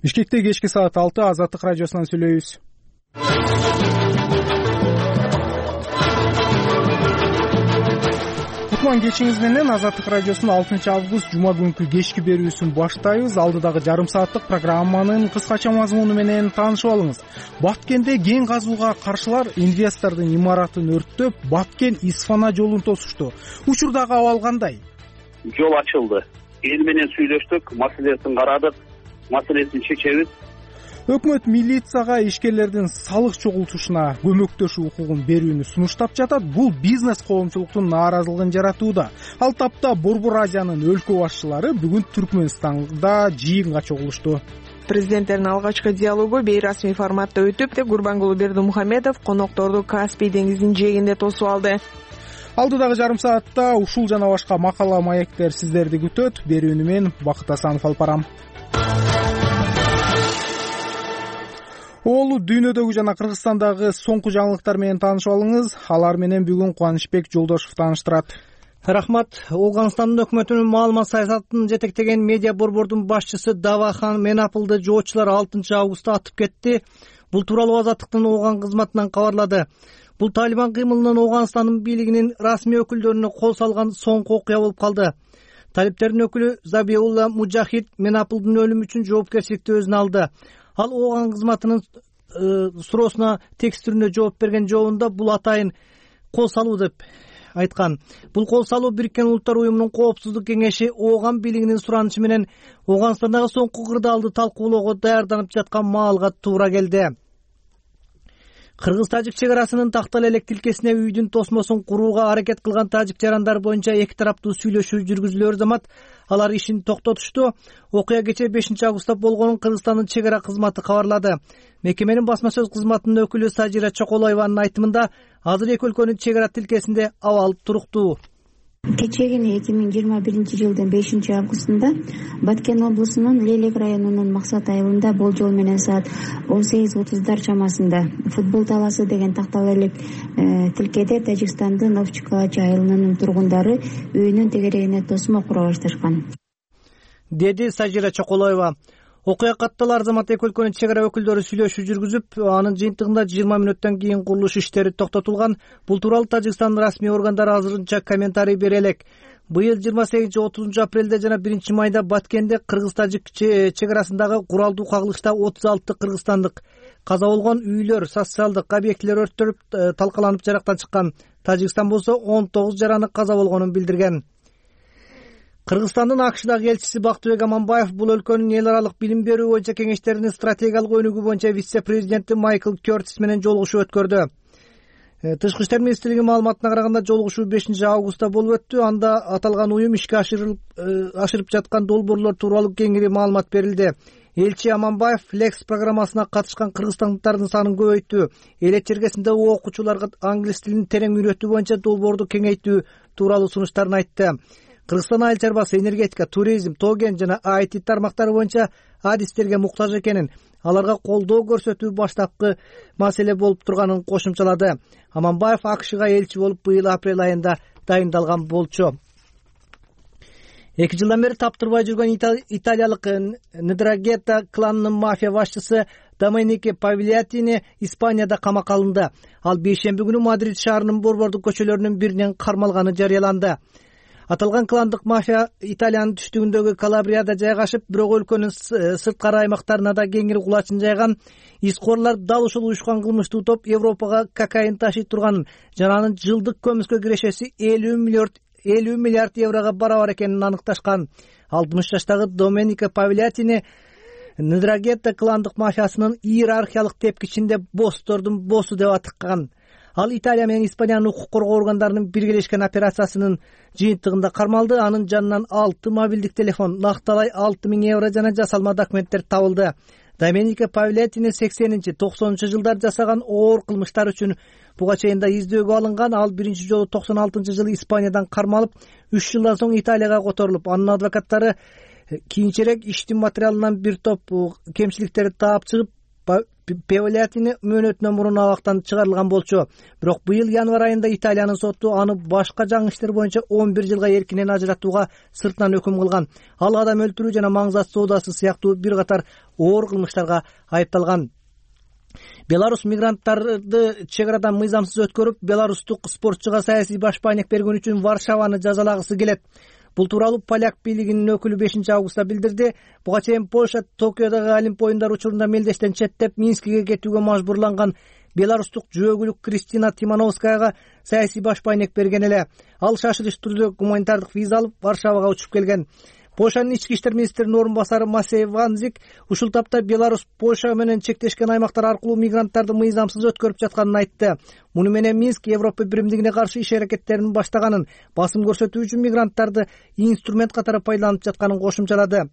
Бишкекте кечки саат 6 Азаттык радиосунан сүйлөйбүз. Кутман кечиңиз менен Азаттык радиосунун 6 август жума күнкү кечки берүүсүн баштайбыз. Алдыдагы жарым сааттык программанын кыскача мазмуну менен таанышып алыңыз. Баткенде кен казууга каршылар инвестордун имаратын өрттөп, Баткен-Исфана жолун тосушту. Учурдагы абал кандай? Жол ачылды. Эл менен сүйлөштүк, маселесин карадык, маселесин чечебиз. Өкмөт милицияга ишкерлердин салык чогултушуна көмөктөшүү укугун берүүнү сунуштап жатат. Бул бизнес коомчулуктун нааразылыгын жаратууда. Ал тапта Борбор Азиянын өлкө башчылары бүгүн Түркмөнстанда жыйынга чогулушту. Президенттердин алгачкы диалогу бейрасмий форматта өтүп, Гурбангулы Бердимухамедов конокторду Каспий деңизинин жээгинде тосуп алды. Алдыдагы жарым саатта ушул жана башка макала маектер сиздерди күтөт. Берүүнү мен Бакыт Асанов алып барам. Оолу дүйнөдөгү жана Кыргызстандагы соңку жаңылыктар менен таанышып алыңыз. Алар менен бүгүн Кубанычбек Жолдошов тааныштырат. Рахмат. Ооганстандын өкмөтүнүн маалымат саясатын жетектеген медиа борбордун башчысы Давахан Менапылды жоочулар 6 августта атып кетти. Бул тууралуу Азаттыктын Ооган кызматынан кабарлады. Бул Талибан кыймылынын Ооганстандын бийлигинин расмий өкүлдөрүнө кол салган соңку окуя болуп калды. Талиптердин өкүлү Забиулла Мужахид Менапылдын өлүмү үчүн жоопкерчиликти өзүнө алды. Ал Ооган кызматынын суроосуна текст түрүндө жооп берген жообунда бул атайын кол салуу деп айткан. Бул кол салуу Бириккен Улуттар уюмунун коопсуздук кеңеши Ооган бийлигинин суранычы менен Ооганстандагы соңку кырдаалды талкуулоого даярданып жаткан маалга туура келди. Кыргыз-тажик чек арасынын Тактал элек тилкесине үйдүн тосмосун курууга аракет кылган тажик жарандар боюнча эки тараптуу сүйлөшүү жүргүзүлөөр замат алар ишин токтотушту. Окуя кечээ 5 августта болгонун Кыргызстандын чек ара кызматы кабарлады. Мекеменин басма сөз кызматынын өкүлү Сажира Чоколоеванын айтымында азыр эки өлкөнүн чек ара тилкесинде абал туруктуу. Кечээгини 2021-жылдын 5 августунда Баткен облусунун Лелек районунун Максат айылында болжол менен саат 18:30 чамасында футбол талаасы деген Тактал элек тилкеде Тажикстандын Овчкалач айылынын тургундары үйүнүн тегерегине тосмо кура башташкан, деди Сажира Чоколоева. Окуя каттала Арзамат эки өлкөнүн чек ара өкүлдөрү сүйлөшүү жүргүзүп, анын жыйынтыгында 20 мүнөттөн кийин курулуш иштери токтотулган. Бул тууралуу Тажикстандын расмий органдары азырынча комментарий бере элек. Быйыл 28-30 апрелде жана 1 майда Баткенде Кыргыз-тажик чек арасындагы куралдуу кагылышта 36 кыргызстандык каза болгон, үйлөр, социалдык объектилер өрттөлүп талкаланып жарактан чыккан. Тажикстан болсо 19 жараны каза болгонун билдирген. Кыргызстандын АКШдагы элчиси Бактыбек Аманбаев бул өлкөнүн эл аралык билим берүү боюнча кеңештеринин стратегиялык өнүгүү боюнча вице-президенти Майкл Кёртис менен жолугушуу өткөрдү. Тышкы иштер министрлигинин маалыматына караганда жолугушуу 5 августта болуп өттү. Анда аталган уюм ишке ашырып жаткан долбоорлор тууралуу кеңири маалымат берилди. Элчи Аманбаев Flex программасына катышкан кыргызстандыктардын санын көбөйттү. Элет чергесинде окуучуларга англис тилин терең үйрөтүү боюнча долбоорду кеңейтүү тууралуу сунуштарын айтты. Кыргызстан айыл чарбасы, энергетика, туризм, тоген жана IT тармактары боюнча адистерге муктаж экенин, аларга колдоо көрсөтүү баштапкы маселе болуп турганын кошумчалады. Аманбаев АКШга элчи болуп быйыл апрель айында дайындалган болчу. 2 жылдан бери таптырбай жүргөн италиялык Ндрагета кланынын мафия башчысы Доменике Павлиатини Испанияда камакка алынды. Ал бейшемби күнү Мадрид шаарынын борбордук көчөлөрүнүн биринен кармалганы жарыяланды. Аталган кландык мафия Италиянын түштүгүндөгү Калабрияда жайгашып, бирок өлкөнүн сырткары аймактарына да кеңири кулачын жайган. Искорлор дал ушул уюшкан кылмыштуу топ Европага кокаин ташый турганын жана анын жылдык көмүскө кирешеси 50 миллиард еврого барабар экенин аныкташкан. 60 жаштагы Доменико Павлиатини Ндрагета кландык мафиясынын иерархиялык тепкичинде босстордун боссу деп атыккан. Ал Италия менен Испаниянын укук коргоо органдарынын биргелешкен операциясынын жыйынтыгында кармалды. Анын жанынан 6 мобилдик телефон, накталай 6000 евро жана жасалма документтер табылды. Доменико Павлиатини 80-90 жылдар жасаган оор кылмыштар үчүн буга чейин да издөөгө алынган. Ал биринчи жолу 96-жылы Испаниядан кармалып, 3 жылдан соң Италияга которулуп, анын адвокаттары кийинчерээк иштин материалынан бир топ кемчиликтерди таап чыгып, Певолятини мөөнөтүнөн мурун абактан чыгарылган болчу. Бирок быйыл январь айында Италиянын соту аны башка жаңы иштер боюнча 11 жылга эркинен ажыратууга сыртынан өкүм кылган. Ал адам өлтүрүү жана маңзат соодасы сыяктуу бир катар оор кылмыштарга айыпталган. Беларус мигранттарды чек арадан мыйзамсыз өткөрүп, беларустук спортчуга саясий башпаанек берген үчүн Варшаваны жазалагысы келет. Бул тууралуу поляк бийлигинин өкүлү 5 августта билдирди. Буга чейин Польша Токиодогу Олимп оюндар учурунда мелдештен четтеп Минскиге кетүүгө мажбурланган беларустук жөөгүлүк Кристина Тимановскаяга саясий башпаанек берген эле. Ал шашылыш түрдө гуманитардык виза алып Варшавага учуп келген. Польшанын ички иштер министринин орун басары Масей Ванзик ушул тапта Беларусь Польша менен чектешкен аймактар аркылуу мигранттарды мыйзамсыз өткөрүп жатканын айтты. Муну менен Минск Европа биримдигине каршы иш аракеттерин баштаганын, басым көрсөтүү үчүн мигранттарды инструмент катары пайдаланып жатканын кошумчалады.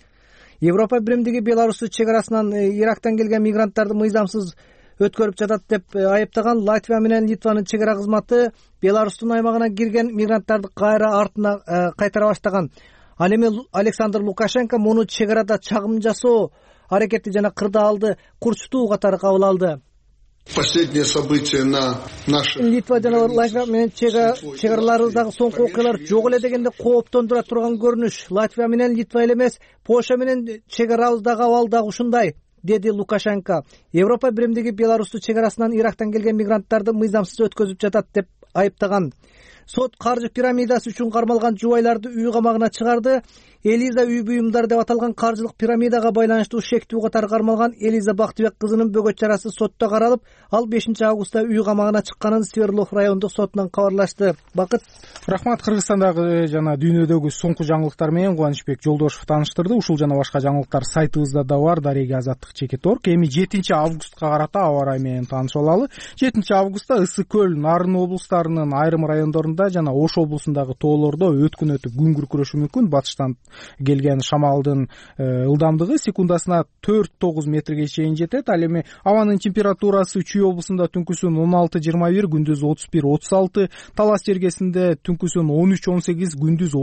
Европа биримдиги Беларусьту чек арасынан Ирактан келген мигранттарды мыйзамсыз өткөрүп жатат деп айыптаган Латвия менен Литванын чек ара кызматы Беларустун аймагына кирген мигранттарды кайра артына кайтара баштаган. Ал эми Александр Лукашенко муну чек арада чагым жасоо аракети жана кырдаалды курчутуу катары кабыл алды. Последние события на наших Литва жана Латвия менен чек араларыбыздагы соңку окуялар жок эле дегенде кооптондура турган көрүнүш. Латвия менен Литва эле эмес, Польша менен чек арабыздагы абал дагы ушундай, деди Лукашенко. Европа биримдиги Беларусту чек арасынан Ирактан келген мигранттарды мыйзамсыз өткөзүп жатат деп айыптаган. Сот каржы пирамидасы үчүн кармалган жубайларды үй камагына чыгарды. Элиза үй буюмдар деп аталган каржылык пирамидага байланыштуу шектүү катары кармалган Элиза Бактыбек кызынын бөгөт чарасы сотто каралып, ал 5 августта үй камагына чыкканын Свердлов райондук сотунан кабарлашты. Бакыт. Рахмат. Кыргызстандагы жана дүйнөдөгү соңку жаңылыктар менен Кубанычбек Жолдошев тааныштырды. Ушул жана башка жаңылыктар сайтыбызда да бар. Дареги Азаттык _. Эми 7 августка карата аба ырайы менен таанышып алалы. 7 августта Ысык көл, Нарын облустарынын айрым райондорунда жана Ош облусундагы тоолордо өткөн өтүп күн күркүрөшү мүмкүн. Батыштан келген шамалдын ылдамдыгы секундасына 4-9 метрге чейин жетет. Ал эми абанын температурасы Чүй облусунда түнкүсүн 16-21, күндүз 31-36, Талас жергесинде түнкүсүн 13-18, күндүз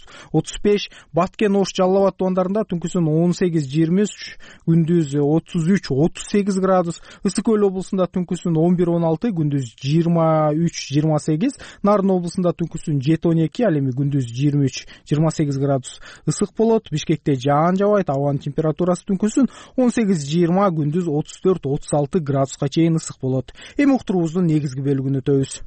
30-35, Баткен, Ош, Жалал Абад тоондарында түнкүсүн 18-23, күндүз 33-38 градус, Ысык көл облусунда түнкүсүн 11-16, күндүз 23-28, Нарын облусунда түнкүсүн 7-12, ал эми күндүз 23-28 градус ысык болот. Бишкекте жаан жабайт, абанын температурасы түнкүсүн 18-20, күндүз 34-36 градуска чейин ысык болот. Эми уктуруубуздун негизги бөлүгүнө өтөбүз.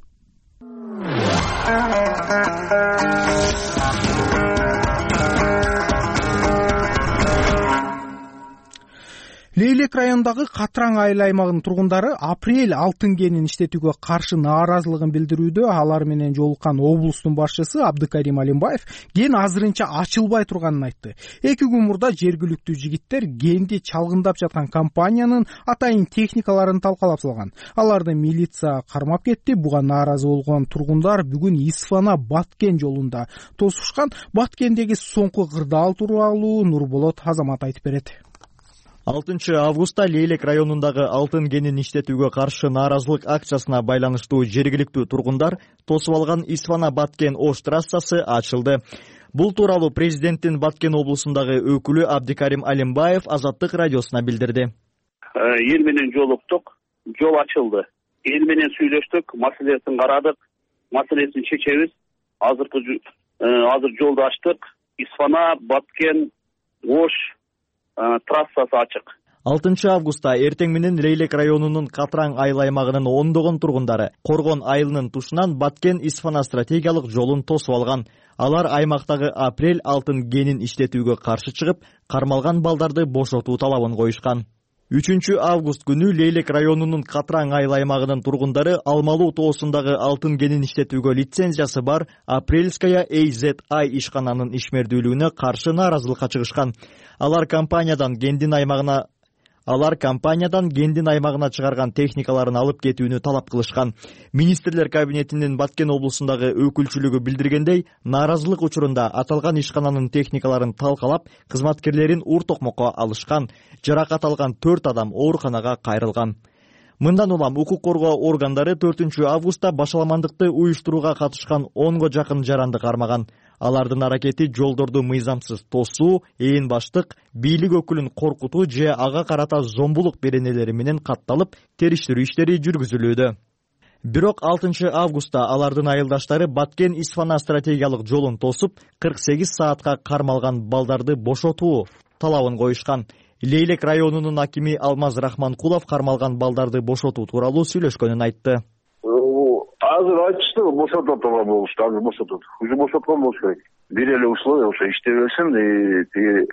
Лейлек районундагы Катраң айыл аймагынын тургундары апрель алтын кенин иштетүүгө каршы нааразылыгын билдирүүдө. Алар менен жолуккан облустун башчысы Абдыкарим Алимбаев кен азырынча ачылбай турганын айтты. 2 күн мурда жергиликтүү жигиттер кенди чалгындап жаткан компаниянын атайын техникаларын талкалап салган. Аларды милиция кармап кетти. Буга нааразы болгон тургундар бүгүн Исфана Баткен жолунда тосушкан. Баткендеги соңку кырдаал тууралуу Нурболот Азамат айтып берет. 6 августта Лейлек районундагы алтын кенин иштетүүгө каршы нааразылык акциясына байланыштуу жергиликтүү тургундар тосуп алган Исфана Баткен Ош трассасы ачылды. Бул тууралуу президенттин Баткен облусундагы өкүлү Абдыкарим Алимбаев Азаттык радиосуна билдирди. Эл менен жолуктук, жол ачылды. Эл менен сүйлөштүк, маселесин карадык, маселесин чечебиз. Азыр жолду ачтык. Исфана Баткен Ош трассасы ачык. 6 августта эртең менен Лейлек районунун Катраң айыл аймагынын ондогон тургундары Коргон айылынын тушунан Баткен Исфана стратегиялык жолун тосуп алган. Алар аймактагы апрель алтын кенин иштетүүгө каршы чыгып, кармалган балдарды бошотуу талабын коюшкан. 3 август күнү Лейлек районунун Катраң айыл аймагынын тургундары Алмалуу тоосундагы алтын кенин иштетүүгө лицензиясы бар Апрельская AZI ишкананын ишмердүүлүгүнө каршы нааразылыкка чыгышкан. Алар компаниядан кендин аймагына чыгарган техникаларын алып кетүүнү талап кылышкан. Министрлер кабинетинин Баткен облусундагы өкүлчүлүгү билдиргендей, нааразылык учурунда аталган ишкананын техникаларын талкалап, кызматкерлерин ур токмокко алышкан. Жаракат алган 4 адам ооруканага кайрылган. Мындан улам укук коргоо органдары 4 августта башаламандыкты уюштурууга катышкан 10 жакын жаранды кармаган. Алардын аракети жолдорду мыйзамсыз тосуу, ээн баштык, бийлик өкүлүн коркутуу же ага карата зомбулук беренелери менен катталып, териштирүү иштери жүргүзүлүүдө. Бирок 6 августта алардын айылдаштары Баткен-Исфана стратегиялык жолун тосуп, 48 саатка кармалган балдарды бошотуу талабын коюшкан. Лейлек районунун акими Алмаз Рахманкулов кармалган балдарды бошотуу тууралуу сүйлөшкөнүн айтты. Азыр айтышты, бошотот болушту, азыр бошотот. Уже бошоткон болуш керек. Бир эле условие, ошо иштей берсин, тиги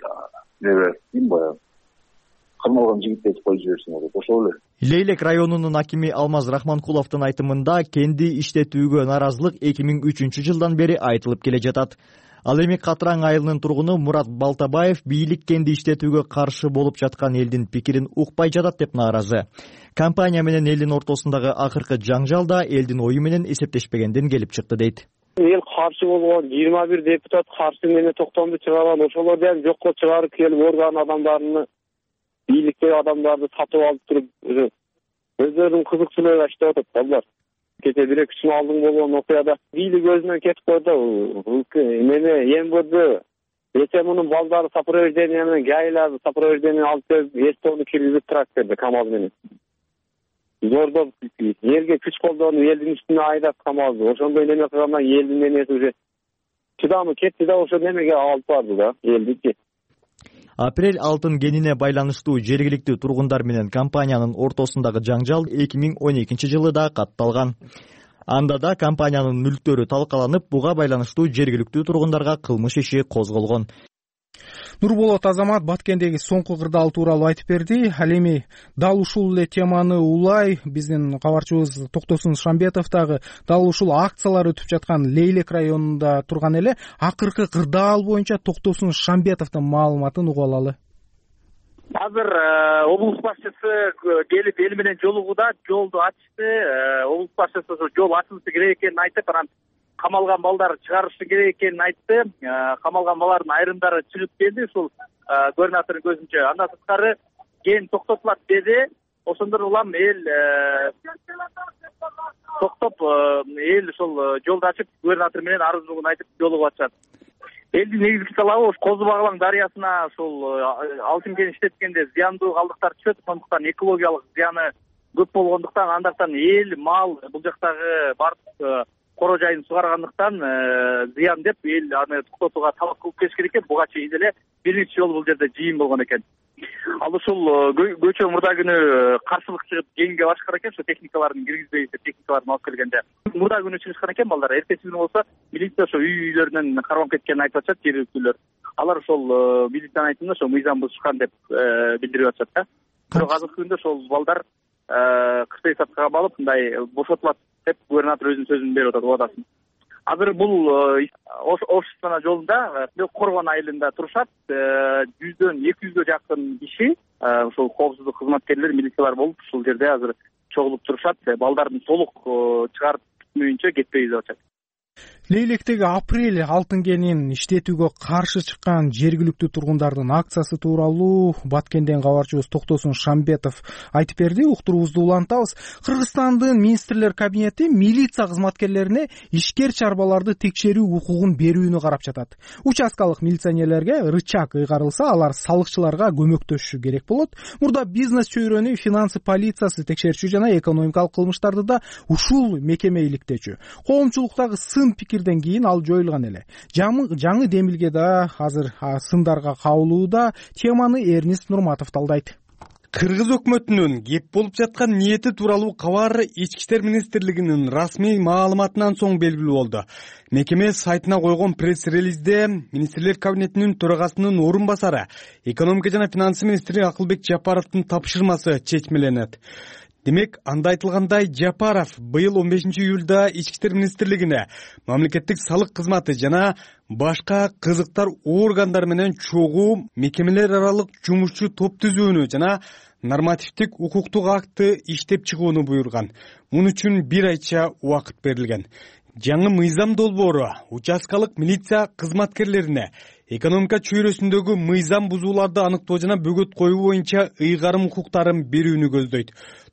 ким баягы кармалган жигиттерди коюп жиберсин деп ошол эле. Лейлек районунун акими Алмаз Рахманкуловдун айтымында кенди иштетүүгө наразылык 2003 жылдан бери айтылып келе жатат. Ал эми Катраң айылынын тургуну Мурат Балтабаев бийлик кенди иштетүүгө каршы болуп жаткан элдин пикирин укпай жатат деп нааразы. Компания менен элдин ортосундагы акыркы жаңжал да элдин ою менен эсептешпегенден келип чыкты дейт. Эл каршы болгон 21 депутат каршы менен токтомду чыгарган, ошолор дагы жокко чыгарып келип орган адамдарын, бийликтеги адамдарды сатып алып туруп өздөрүнүн кызыкчылыгы иштеп атат балдар. Кече 1-2 жыл алдын болгон окуяда бийлик өзүнөн кетип койду. Мени эмгөдө эче мунун балдары сопровождение менен гайларды сопровождение алып келип эстонду киргизип тракторду КамАЗ менен. Зордоп жерге күч колдонуп элдин үстүнө айдап КамАЗды. Ошондой неме кылгандан элдин эмеси уже чыдамы кетти да ошо немеге алып барды да элдики. Апрель алтын кенине байланыштуу жергиликтүү тургундар менен компаниянын ортосундагы жаңжал 2012 жылы да катталган. Анда да компаниянын мүлктөрү талкаланып, буга байланыштуу жергиликтүү тургундарга кылмыш иши козголгон. Нурболот Азамат Баткендеги соңку кырдаал тууралуу айтып берди. Ал эми дал ушул эле теманы улай биздин кабарчыбыз Токтосун Шамбетов дагы дал ушул акциялар өтүп жаткан Лейлек районунда турган эле. Акыркы кырдаал боюнча Токтосун Шамбетовдун маалыматын угуп алалы. Азыр облус башчысы келип эл менен жолугууда жолду ачты. Облус башчысы жол ачылышы керек экенин айтып, анан камалган балдар чыгарышы керек экенин айтты. Камалган балдардын айрымдары чыгып келди, ушул губернатордун көзүнчө. Андан сырткары кен токтотулат деди. Ошондор улам эл токтоп, эл ушул жолду ачып, губернатор менен арыздуулугун айтып жолугуп атышат. Элдин негизги талабы ушу Козу Багалаң дарыясына ушул алтын кен иштеткенде зыяндуу калдыктар түшөт, ошондуктан экологиялык зыяны көп болгондуктан, андактан эл, мал, бул жактагы бардык коро жайын сугаргандыктан зыян деп эл аны токтотууга талап кылып келиш керек экен. Буга чейин эле биринчи жолу бул жерде жыйын болгон экен. Ал ушул көчө мурда күнү каршылык чыгып кенге башкар экен, ошо техникаларын киргизбей, техникаларын алып келгенде. Мурда күнү чыгышкан экен балдар. Эртеси күнү болсо милиция ошо үйлөрүнөн кармап кеткенин айтып атышат жергиликтүүлөр. Алар ошол милициянын айтымында ошо мыйзам бузушкан деп билдирип атышат да. Бирок азыркы күндө ошол балдар кырсый саткага кабалып, мындай бошотулат деп губернатор өзүнүн сөзүн берип атат, убадасын. Азыр бул Ошсана жолунда Коргон айылында турушат. 100-200 жакын киши, ошол коопсуздук кызматкерлери, милициялар болуп, ушул жерде азыр чогулуп турушат. Балдардын толук чыгарып бүтмөйүнчө кетпейбиз деп атышат. Лейлектеги апрель алтын кенин иштетүүгө каршы чыккан жергиликтүү тургундардын акциясы тууралуу Баткенден кабарчыбыз Токтосун Шамбетов айтып берди. Уктуруубузду улантабыз. Кыргызстандын министрлер кабинети милиция кызматкерлерине ишкер чарбаларды текшерүү укугун берүүнү карап жатат. Участкалык милиционерлерге рычаг ыйгарылса, алар салыкчыларга көмөктөшүшү керек болот. Мурда бизнес чөйрөнү финансы полициясы текшерчү жана экономикалык кылмыштарды да ушул мекеме иликтечү. Коомчулуктагы сын пикирден кийин ал жоюлган эле. Жаңы демилге да азыр сындарга кабылууда. Теманы Эрнис Нурматов талдайт. Кыргыз өкмөтүнүн кеп болуп жаткан ниети тууралуу кабар Ички иштер министрлигинин расмий маалыматынан соң белгилүү болду. Мекеме сайтына койгон пресс-релизде министрлер кабинетинин төрагасынын орун басары, экономика жана финансы министри Акылбек Жапаровдун тапшырмасы чечмеленет. Демек, анда айтылгандай, Жапаров быйыл 15 июлда Ички иштер министрлигине мамлекеттик салык кызматы жана башка кызыктар органдар менен чогуу мекемелер аралык жумушчу топ түзүүнү жана нормативдик укуктук акты иштеп чыгууну буйруган. Мун үчүн 1 айча убакыт берилген. Жаңы мыйзам долбоору участкалык милиция кызматкерлерине экономика чөйрөсүндөгү мыйзам бузууларды аныктоо жана бөгөт коюу боюнча ыйгарым укуктарын берүүнү көздөйт.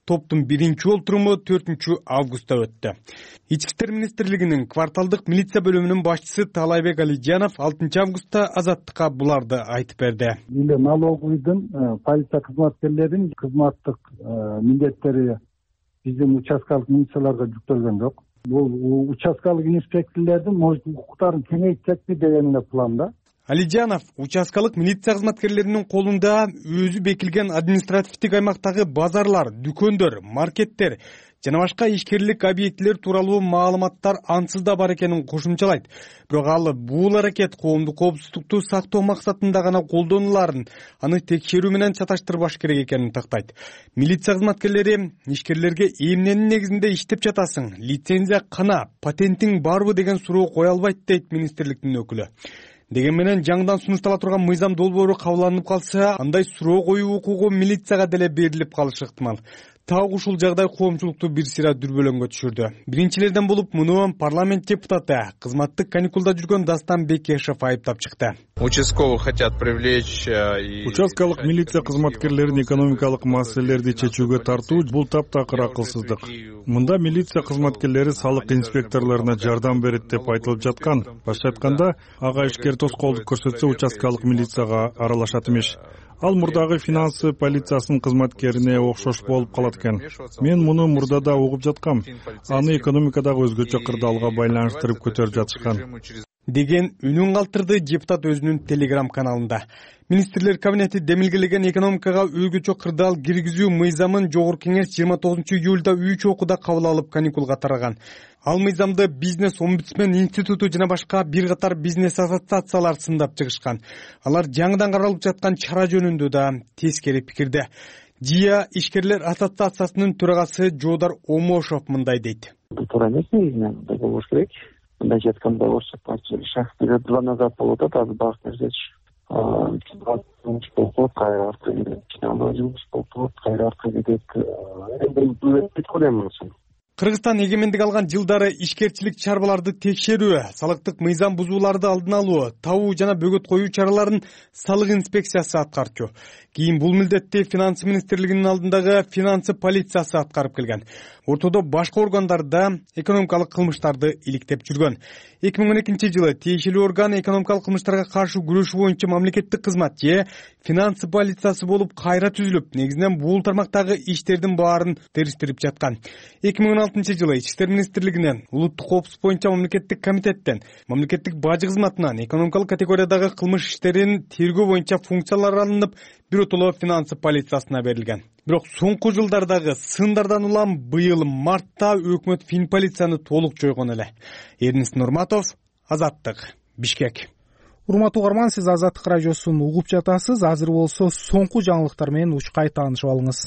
топтун биринчи олтуруму 4-августта өттү. Ички иштер министрлигинин кварталдык милиция бөлүмүнүн башчысы Талайбек Алиджанов 6-августта Азаттыкка буларды айтып берди. Налоговыйдын полиция кызматкерлеринин кызматтык милдеттери биздин участкалык милицияларга жүктөлгөн жок. Бул участкалык инспекторлордун укуктарын кеңейтсекпи деген эле планда. Алиджанов участкалык милиция кызматкерлеринин колунда өзү бекилген административдик аймактагы базарлар, дүкөндөр, маркеттер жана башка ишкерлик объектилер тууралуу маалыматтар ансыз да бар экенин кошумчалайт. Бирок ал бул аракет коомдук коопсуздукту сактоо максатында гана колдонуларын, аны текшерүү менен чаташтырбаш керек экенин тактайт. Милиция кызматкерлери ишкерлерге эмненин негизинде иштеп жатасың, лицензия кана, патентиң барбы деген суроо кое албайт дейт министрликтин өкүлү. Деген менен жаңыдан сунуштала турган мыйзам долбоору кабыл алынып калса, андай суроо коюу укугу милицияга деле берилип калышы ыктымал. Так ушул жагдай коомчулукту бир сыйра дүрбөлөңгө түшүрдү. Биринчилерден болуп муну парламент депутаты, кызматтык каникулда жүргөн Дастан Бекешев айыптап чыкты. Участковых хотят привлечь. Участкалык милиция кызматкерлерин экономикалык маселелерди чечүүгө тартуу бул таптакыр акылсыздык. Мында милиция кызматкерлери салык инспекторлоруна жардам берет деп айтылып жаткан. Башка айтканда, ага ишкер тоскоолдук көрсөтсө участкалык милицияга аралашат имиш. Ал мурдагы финансы полициясынын кызматкерине окшош болуп калат экен. Мен муну мурдада угуп жаткам. Аны экономикадагы өзгөчө кырдаалга байланыштырып көтөрүп жатышкан. Деген үнүн калтырды депутат өзүнүн телеграм каналында. Министрлер кабинети демилгелеген экономикага өзгөчө кырдаал киргизүү мыйзамын Жогорку кеңеш 29-июлда 3 окууда кабыл алып каникулга тараган. Ал мыйзамды бизнес омбудсмен институту жана башка бир катар бизнес ассоциациялар сындап чыгышкан. Алар жаңыдан каралып жаткан чара жөнүндө да тескери пикирде. ЖИА ишкерлер ассоциациясынын төрагасы Жодар Омошов мындай дейт. Бул туура эмес негизинен мындай болуш керек. Мындай жатканда орусча шахтер 2 назад болуп атат, азыр багыт нерсечи. Кайра артка кетет. Кайра артка кетет. Кыргызстан эгемендик алган жылдары ишкерчилик чарбаларды текшерүү, салыктык мыйзам бузууларды алдын алуу, табуу жана бөгөт коюу чараларын салык инспекциясы аткарчу. Кийин бул милдетти финансы министрлигинин алдындагы финансы полициясы аткарып келген. Ортодо башка органдарда экономикалык кылмыштарды иликтеп жүргөн. 2012-жылы тиешелүү орган экономикалык кылмыштарга каршы күрөшүү боюнча мамлекеттик кызмат же финансы полициясы болуп кайра түзүлүп, негизинен бул тармактагы иштердин баарын териштирип жаткан. 2016-жылы Ички иштер министрлигинен, улуттук коопсуздук боюнча мамлекеттик комитеттен, мамлекеттик бажы кызматынан экономикалык категориядагы кылмыш иштерин тергөө боюнча функциялар алынып, биротоло финансы полициясына берилген. Бирок соңку жылдардагы сындардан улам быйыл мартта өкмөт финполицияны толук жойгон эле. Эрнис Нурматов, Азаттык, Бишкек. Урматтуу угарман, сиз Азаттык радиосун угуп жатасыз. Азыр болсо соңку жаңылыктар менен учкай таанышып алыңыз.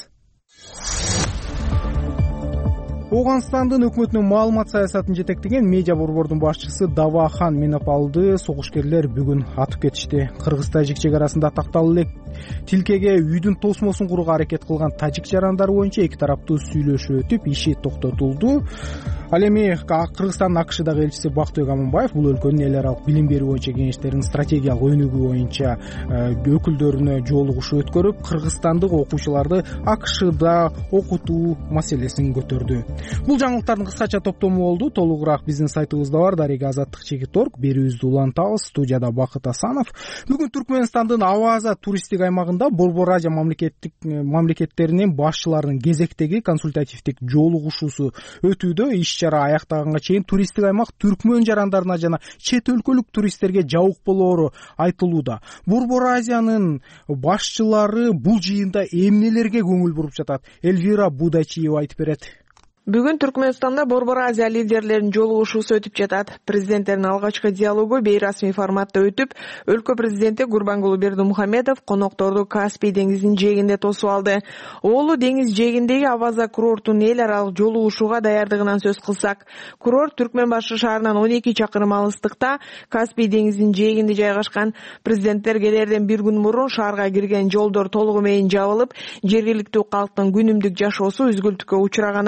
Ооганстандын өкмөтүнүн маалымат саясатын жетектеген медиа борбордун башчысы Давахан Минапалды согушкерлер бүгүн атып кетишти. Кыргыз-тажик чек арасында такталуу элек тилкеге үйдүн тосмосун курууга аракет кылган тажик жарандары боюнча эки тараптуу сүйлөшүү өтүп, иши токтотулду. Ал эми Кыргызстандын АКШдагы элчиси Бактыбек Аманбаев бул өлкөнүн эл аралык билим берүү боюнча кеңештеринин стратегиялык өнүгүү боюнча өкүлдөрүнө жолугушуу өткөрүп, кыргызстандык окуучуларды АКШда окутуу маселесин көтөрдү. Бул жаңылыктардын кыскача топтому болду. Толугураак биздин сайтыбызда бар. Дарега Азаттык.org. Берүүбүздү улантабыз. Студияда Бакыт Асанов. Бүгүн Түркмөнстандын Аваза туристтик аймагында Борбор Азия мамлекеттеринин башчыларынын кезектеги консультативдик жолугушуусу өтүүдө. Иш-чара аяктаганга чейин туристтик аймак түркмөн жарандарына жана чет өлкөлүк туристтерге жабык болоору айтылууда. Борбор Азиянын башчылары бул жыйында эмнелерге көңүл буруп жатат? Эльвира Будачиева айтып берет. Бүгүн Түркмөнстанда Борбор Азия лидерлеринин жолугушуусу өтүп жатат. Президенттердин алгачкы диалогу бейрасмий форматта өтүп, өлкө президенти Гурбангулы Бердимухамедов конокторду Каспий деңизинин жээгинде тосуп алды. Оолу деңиз жээгиндеги Аваза курортунун эл аралык жолугушууга даярдыгынан сөз кылсак, курорт Түркмөнбашы шаарынан 12 чакырым алыстыкта Каспий деңизинин жээгинде жайгашкан. Президенттер келерден бир күн мурун шаарга кирген жолдор толугу менен жабылып, жергиликтүү калктын күнүмдүк жашоосу үзгүлтүккө учураганы айтылууда.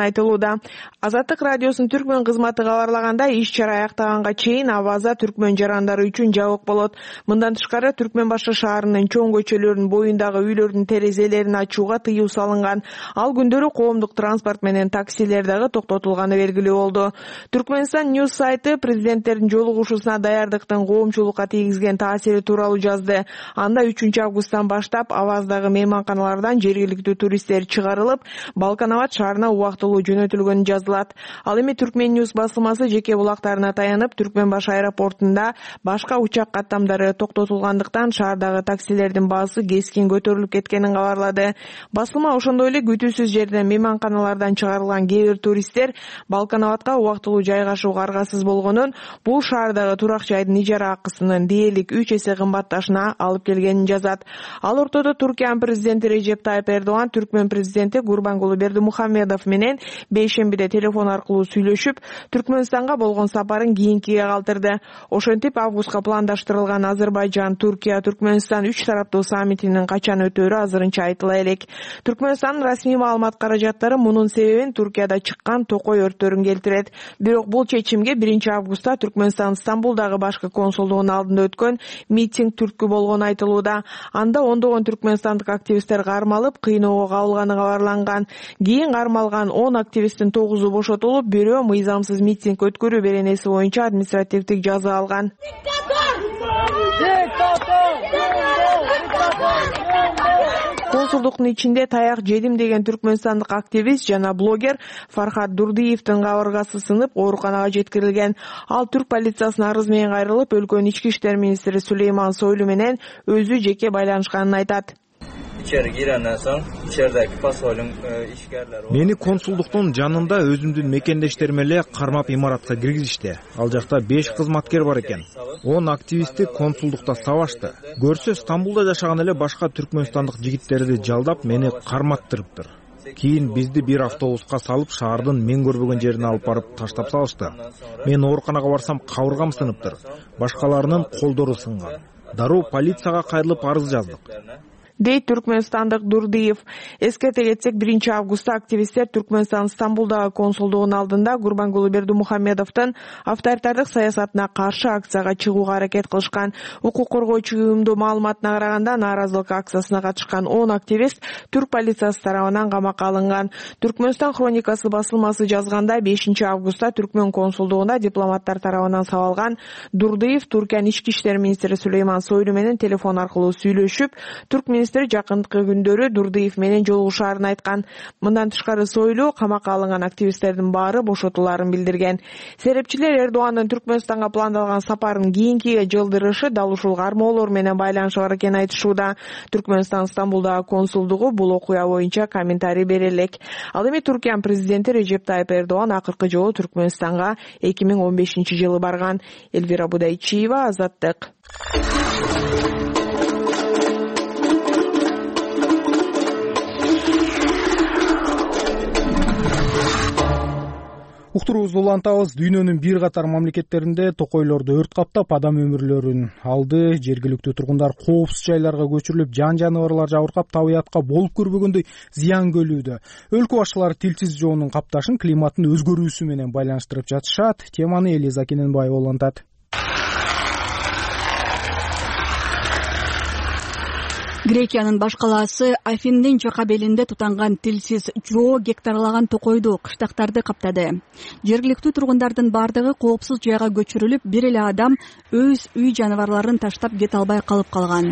айтылууда. Азаттык радиосунун түркмөн кызматы кабарлагандай, иш чара аяктаганга чейин Аваза түркмөн жарандары үчүн жабык болот. Мындан тышкары Түркмөн башкы шаарынын чоң көчөлөрүнүн боюндагы үйлөрдүн терезелерин ачууга тыюу салынган. Ал күндөрү коомдук транспорт менен таксилер дагы токтотулганы белгилүү болду. Түркмөнстан News сайты президенттердин жолугушуусуна даярдыктын коомчулукка тийгизген таасири тууралуу жазды. Анда 3 августтан баштап Аваздагы мейманканалардан жергиликтүү туристтер чыгарылып, Балкан-Абад шаарына убактылуу жөнөтүлгөнү жазылат. Ал эми Түркмөн News басылмасы жеке булактарына таянып, Түркмөн баш аэропортунда башка учак каттамдары токтотулгандыктан шаардагы таксилердин баасы кескин көтөрүлүп кеткенин кабарлады. Басылма ошондой эле күтүүсүз жерден мейманканалардан чыгарылган кээ бир туристтер Балкан-Абадка убактылуу жайгашууга аргасыз болгонун, бул шаардагы турак жайдын ижара акысынын дээрлик 3 эсе кымбатташына алып келгенин жазат. Ал ортодо Туркиянын президенти Режеп Тайып Эрдоган Түркмөн президенти Гурбангулу Бердимухамедов менен бейшембиде телефон аркылуу сүйлөшүп, Түркмөнстанга болгон сапарын кийинкиге калтырды. Ошентип августка пландаштырылган Азербайжан, Туркия, Түркмөнстан 3 тараптуу саммитинин качан өтөөрү азырынча айтыла элек. Түркмөнстандын расмий маалымат каражаттары мунун себебин Туркияда чыккан токой өрттөрүн келтирет. Бирок бул чечимге 1 августта Түркмөнстан Стамбулдагы башкы консулдугунун алдында өткөн митинг түрткү болгону айтылууда. Анда ондогон түркмөнстандык активисттер кармалып, кыйноого кабылганы кабарланган. Кийин кармалган 10 активисттин 9-у бошотулуп, бирөө мыйзамсыз митинг өткөрүү беренеси боюнча административдик жаза алган. Консулдуктун ичинде таяк жедим деген түркмөнстандык активист жана блогер Фархат Дурдиевдин кабыргасы сынып, ооруканага жеткирилген. Ал түрк полициясына арыз менен кайрылып, өлкөнүн ички иштер министри Сулейман Сойлу менен өзү жеке байланышканын айтат. Мени консулдуктун жанында өзүмдүн мекендештерим эле кармап имаратка киргизишти. Ал жакта 5 кызматкер бар экен. 10 активистти консулдукта сабашты. Көрсө Стамбулда жашаган эле башка түркмөнстандык жигиттерди жалдап мени карматтырыптыр. Кийин бизди бир автобуска салып, шаардын мен көрбөгөн жерине алып барып таштап салышты. Мен ооруканага барсам, кабыргам сыныптыр. Башкаларынын колдору сынган. Дароо полицияга кайрылып арыз жаздык, дейт түркмөнстандык Дурдиев. Эскерте кетсек, 1 августта активисттер Түркмөнстан Стамбулдагы консулдугунун алдында Гурбангулу Бердимухамедовдун авторитардык саясатына каршы акцияга чыгууга аракет кылышкан. Укук коргоочу уюмдун маалыматына караганда, нааразылык акциясына катышкан 10 активист түрк полициясы тарабынан камакка алынган. Түркмөнстан хроникасы басылмасы жазгандай, 5 августта Түркмөн консулдугунда дипломаттар тарабынан сабалган Дурдиев Туркиянын ички иштер министри Сулейман Сойлу менен телефон аркылуу сүйлөшүп, түрк министри жакынкы күндөрү Дурдиев менен жолугушаарын айткан. Мындан тышкары Сойлу камакка алынган активисттердин баары бошотуларын билдирген. Серепчилер Эрдогандын Түркмөнстанга пландалган сапарын кийинкиге жылдырышы дал ушул кармоолор менен байланышы бар экенин айтышууда. Түркмөнстан Стамбулдагы консулдугу бул окуя боюнча комментарий бере элек. Ал эми Туркиянын президенти Режеп Тайып Эрдоган акыркы жолу Түркмөнстанга 2015-жылы барган. Элвира Будайчиева, Азаттык. Уктуруубузду улантабыз. Дүйнөнүн бир катар мамлекеттеринде токойлорду өрт каптап, адам өмүрлөрүн алды. Жергиликтүү тургундар коопсуз жайларга көчүрүлүп, жан-жаныбарлар жабыркап, табиятка болуп көрбөгөндөй зыян көрүүдө. Өлкө башчылары тилсиз жоонун капташын климаттын өзгөрүүсү менен байланыштырып жатышат. Теманы Элиза Кененбаева улантат. Грекиянын баш калаасы Афиндин жака белинде тутанган тилсиз жоо гектарлаган токойду, кыштактарды каптады. Жергиликтүү тургундардын бардыгы коопсуз жайга көчүрүлүп, бир эле адам өз үй жаныбарларын таштап кете албай калып калган.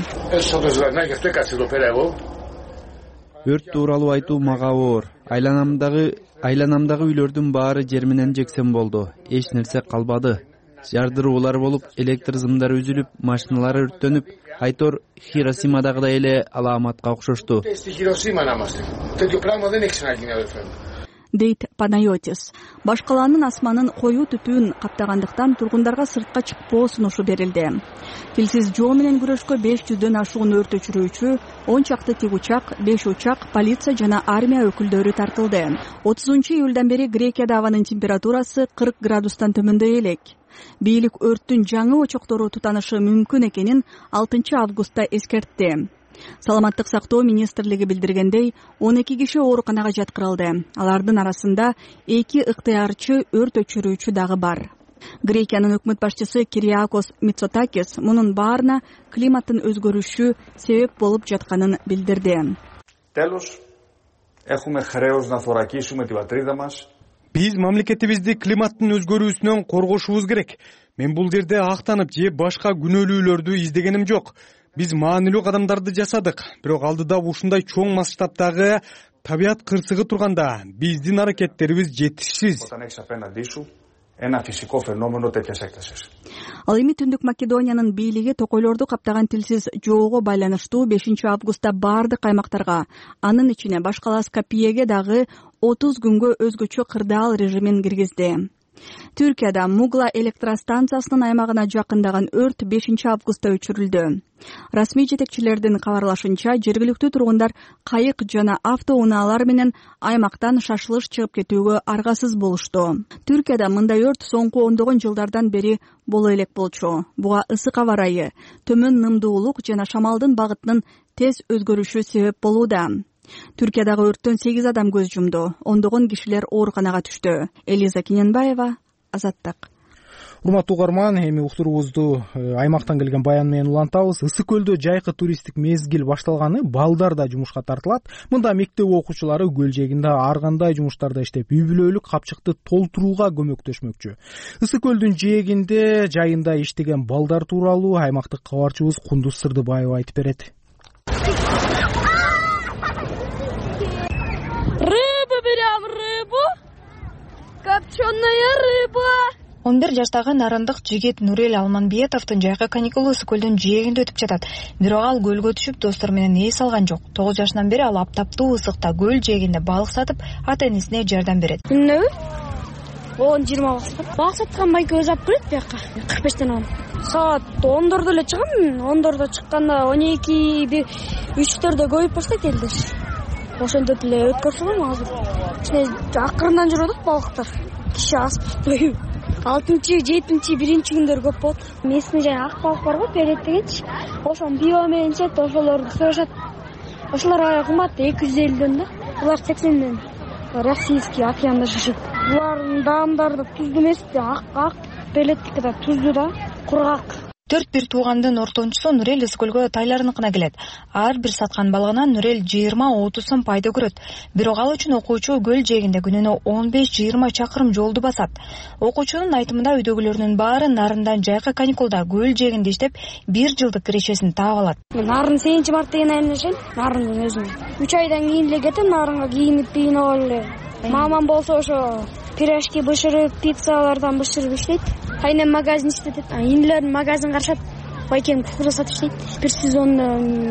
Өрт тууралуу айтуу мага оор. Айланамдагы үйлөрдүн баары жер менен жексен болду. Эч нерсе калбады. Жардыруулар болуп, электр зымдары үзүлүп, машиналар өрттөнүп, айтор Хиросимадагыдай эле алааматка окшошту, дейт Панайотис. Баш калаанын асманын коюу түтүүн каптагандыктан тургундарга сыртка чыкпоо сунушу берилди. Тилсиз жоо менен күрөшкө 500дөн ашуун өрт өчүрүүчү, 10 чакты тик учак, 5 учак, полиция жана армия өкүлдөрү тартылды. 30-июлдан бери Грекияда абанын температурасы 40 градустан төмөндөй элек. Бийлик өрттүн жаңы очоктору тутанышы мүмкүн экенин 6 августта эскертти. Саламаттык сактоо министрлиги билдиргендей, 12 киши ооруканага жаткырылды. Алардын арасында 2 ыктыярчы, өрт өчүрүүчү дагы бар. Грекиянын өкмөт башчысы Кириакос Мицотакис мунун баарына климаттын өзгөрүшү себеп болуп жатканын билдирди. Биз мамлекетибизди климаттын өзгөрүүсүнөн коргошубуз керек. Мен бул жерде актанып же башка күнөөлүүлөрдү издегеним жок. Биз маанилүү кадамдарды жасадык, бирок алдыда ушундай чоң масштабтагы табият кырсыгы турганда биздин аракеттерибиз жетишсиз. Ал эми Түндүк Македониянын бийлиги токойлорду каптаган тилсиз жоого байланыштуу 5 августта баардык аймактарга, анын ичине башкала Скопьеге дагы 30 күнгө өзгөчө кырдаал режимин киргизди. Түркияда Мугла электростанциясынын аймагына жакындаган өрт 5 августта өчүрүлдү. Расмий жетекчилердин кабарлашынча, жергиликтүү тургундар кайык жана автоунаалар менен аймактан шашылыш чыгып кетүүгө аргасыз болушту. Түркияда мындай өрт соңку ондогон жылдардан бери боло элек болчу. Буга ысык аба ырайы, төмөн нымдуулук жана шамалдын багытынын тез өзгөрүшү себеп болууда. Түркиядагы өрттөн 8 адам көз жумду, ондогон кишилер ооруканага түштү. Элиза Кененбаева, Азаттык. Урматтуу угарман, эми уктуруубузду аймактан келген баян менен улантабыз. Ысык көлдө жайкы туристтик мезгил башталганы, балдар да жумушка тартылат. Мында мектеп окуучулары көл жээгинде ар кандай жумуштарда иштеп, үй бүлөлүк капчыкты толтурууга көмөктөшмөкчү. Ысык көлдүн жээгинде жайында иштеген балдар тууралуу аймактык кабарчыбыз Кундуз Сырдыбаева айтып берет. Копченая рыба. 11 жаштагы нарындык жигит Нурел Алманбетовдун жайкы каникулу ысык көлдүн жээгинде өтүп жатат. Бирок ал көлгө түшүп достору менен эс алган жок. 9 жашынан бери ал аптаптуу ысыкта көл жээгинде балык сатып, ата-энесине жардам берет. Күнүнө 10-20 балык саткан байке өзү алып келет бияка. 45тен он. Саат 10-дордо эле чыгам. 10-дордо чыкканда 12 3-төрдө көбөйүп баштайт элдер. Ошентип эле өткөрсөм азыр. Акырындан жүрөдүк балыктар. Киши аспай. 6-7 биринчи күндөр көп болот. Местный жана ак балык бар го, перет дегенчи. Ошон био менен чет, ошолорду сөрөшөт. Ошолорго кымбат 250дөн да. Булар 80ден. Российский океанда жашайт. Булардын даамдары туздуу эмес, ак, переттики да туздуу да, кургак. 4 туугандын ортончусу Нурел ысык көлгө тайларыныкына келет. Ар бир саткан балыгынан Нурел 20-30 сом пайда көрөт. Бирок ал үчүн окуучу көл жээгинде күнүнө 15-20 чакырым жолду басат. Окуучунун айтымында үйдөгүлөрүнүн баары нарындан жайкы каникулда көл жээгинде иштеп 1 жылдык кирешесин таап алат. Мен нарын 7-март деген айында жашайм, нарындын өзүн. 3 айдан кийин эле кетем нарынга, кийинип эле. Мамам болсо ошо пирожки бышырып, пиццалардан бышырып иштейт. Кайнем магазин иштетет. Инилердин магазин карашат. Байкем кукуруз сатып иштейт. Бир сезонда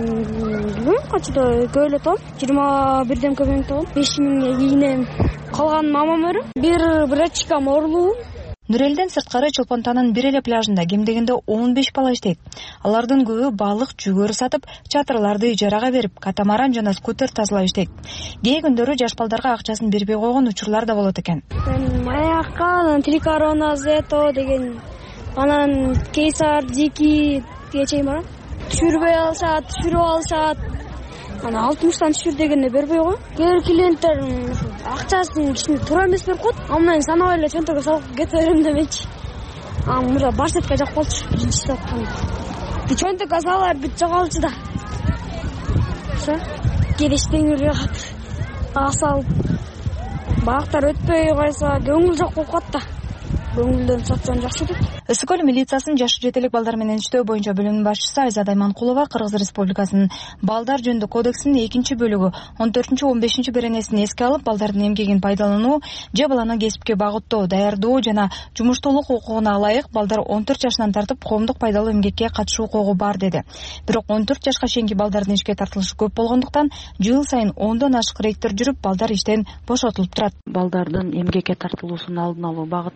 качта көйлө том, 21ден көбөң том, 5000 кийинем. Калган мамам өрү. Бир брачкам орлуу. Нурелден сырткары Чолпонтанын бир эле пляжында кем дегенде 15 бала иштейт. Алардын көбү балык, жүгөрү сатып, чатырларды ижарага берип, катамаран жана скутер тазалап иштейт. Кээ күндөрү жаш балдарга акчасын бербей койгон учурлар да болот экен. Маякка, Трикорона, Зето деген, анан Кейсар, Дики дегечейм бар. Түшүрбөй алышат, түшүрүп алышат. Ана 60тан түшүр дегенде бербей койгон. Кээ клиенттер акчасын кичине туура эмес берип коет. Андан санабай эле чөнтөгө салып кете берем демечи. Мында барсетке жак болчу биринчи сатканда. Чөнтөгө салып бүт жоголчу да. Ошо келиштең жагат. Асал бактар өтпөй койсо көңүл жок болуп калат да. Көңүлдөн сатсаң жакшы дейт. Ысык көл милициясынын жашы жетелик балдар менен иштөө боюнча бөлүмүнүн башчысы Айзат Айманкулова Кыргыз Республикасынын балдар жөнүндө кодексинин 2-бөлүгү 14-15 беренесин эске алып, балдардын эмгегин пайдалануу же баланы кесипке багыттоо, даярдоо жана жумуштуулук укугуна ылайык балдар 14 жашынан тартып коомдук пайдалуу эмгекке катышуу укугу бар деди. Бирок 14 жашка чейинки балдардын ишке тартылышы көп болгондуктан жыл сайын 10дон ашык рейдтер жүрүп, балдар иштен бошотулуп турат. Балдардын эмгекке тартылуусунун алдын алуу багытында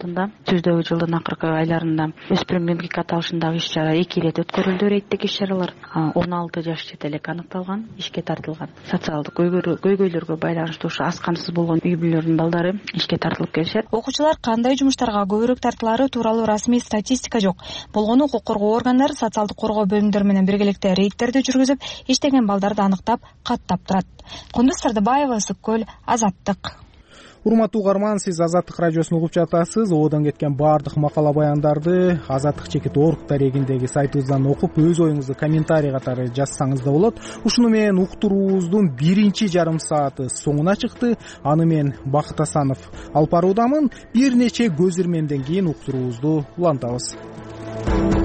түздөгү жылдын акыркы айларында өспүрүм эмгек аталышындагы иш чара 2 ирет өткөрүлдү. рейдтик иш чаралар 16 жаш чет элек аныкталган, ишке тартылган. Социалдык көйгөйлөргө байланыштуу ушу аз камсыз болгон үй бүлөлөрдүн балдары ишке тартылып келишет. Окуучулар кандай жумуштарга көбүрөөк тартылары тууралуу расмий статистика жок. Болгону укук коргоо органдары социалдык коргоо бөлүмдөрү менен биргеликте рейдтерди жүргүзүп, иштеген балдарды аныктап, каттап турат. Кундуз Сардыбаева, Ысык көл, Азаттык. Урматтуу угарман, сиз Азаттык радиосун угуп жатасыз. Одон кеткен баардык макала баяндарды azattik.org дарегиндеги сайтыбыздан окуп, өз оюңузду комментарий катары жазсаңыз да болот. Ушуну менен уктуруубуздун биринчи жарым сааты соңуна чыкты. Аны мен Бакыт Асанов алып баруудамын. Бир нече көз ирмемден кийин уктуруубузду улантабыз.